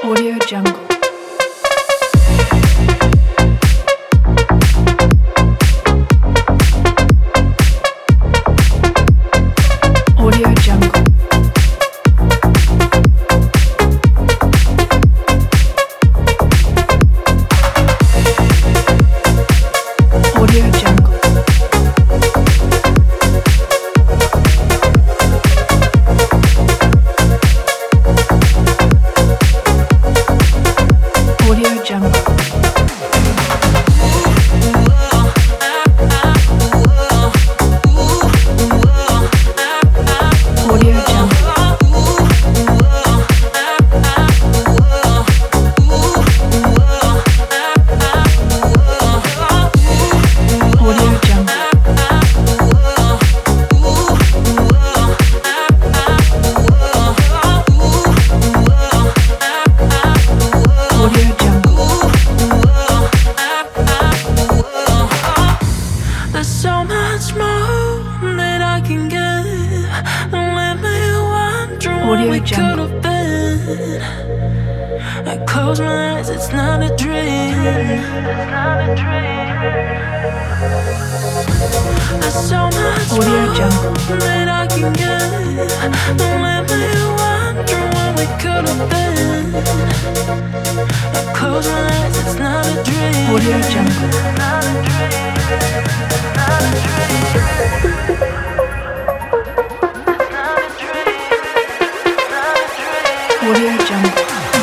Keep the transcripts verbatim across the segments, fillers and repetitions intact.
Audio Jungle. Audio Jungle. Audio Jungle. Audio Jungle. Audio Jungle. Audio Jungle. Audio Jungle. There's so much more that I can give. Don't let me wonder what Audio we Jungle. could have been. I close my eyes, it's not a dream. It's not a dream. There's so much Audio more Jungle. that I can give. Don't let me wonder what we could have been. I close my eyes, it's not a dream. Audio Jungle. It's not a dream. It's not a dream. It's not a dream. It's not a dream. Audio Jungle.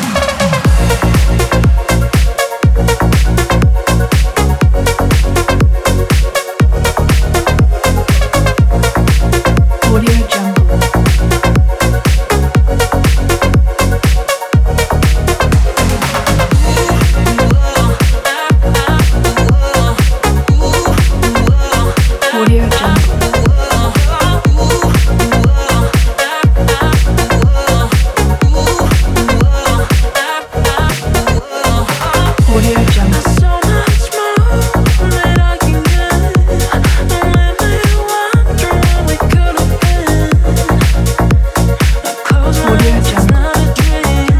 Audio Jungle. Audio Jungle. Audio Jungle. So much more that I can give. Don't let me wonder what we could have been. I close my Audio eyes, it's Jungle. not a dream.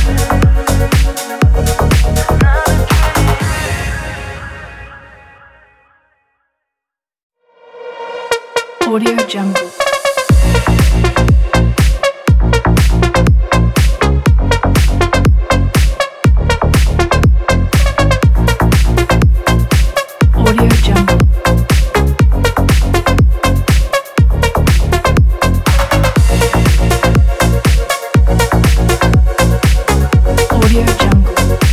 It's not a dream. Audio Jungle. Audio Jungle. Audio Jungle.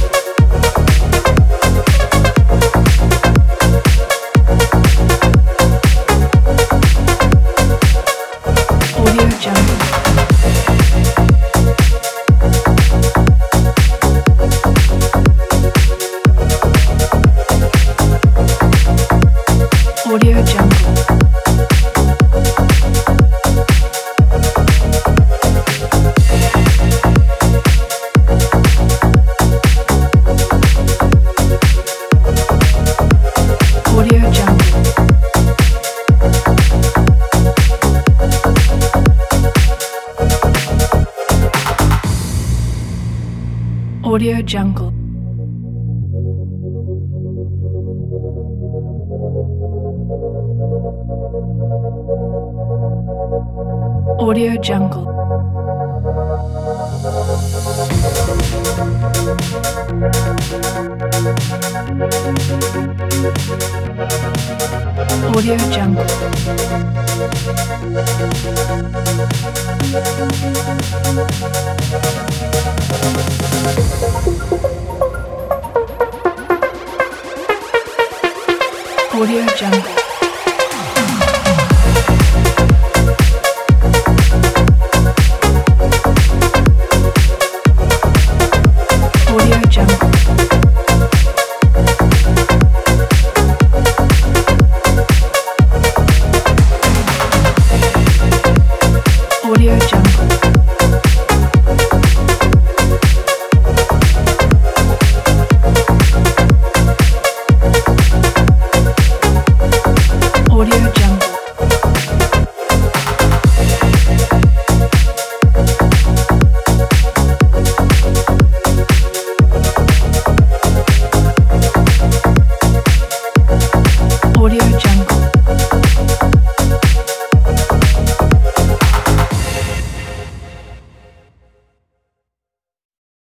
Audio Jungle. Audio Jungle. Audio Jungle. Audio Jungle. Audio Jungle. Audio Jungle. Audio Jungle. Audio Jungle. Audio Jungle.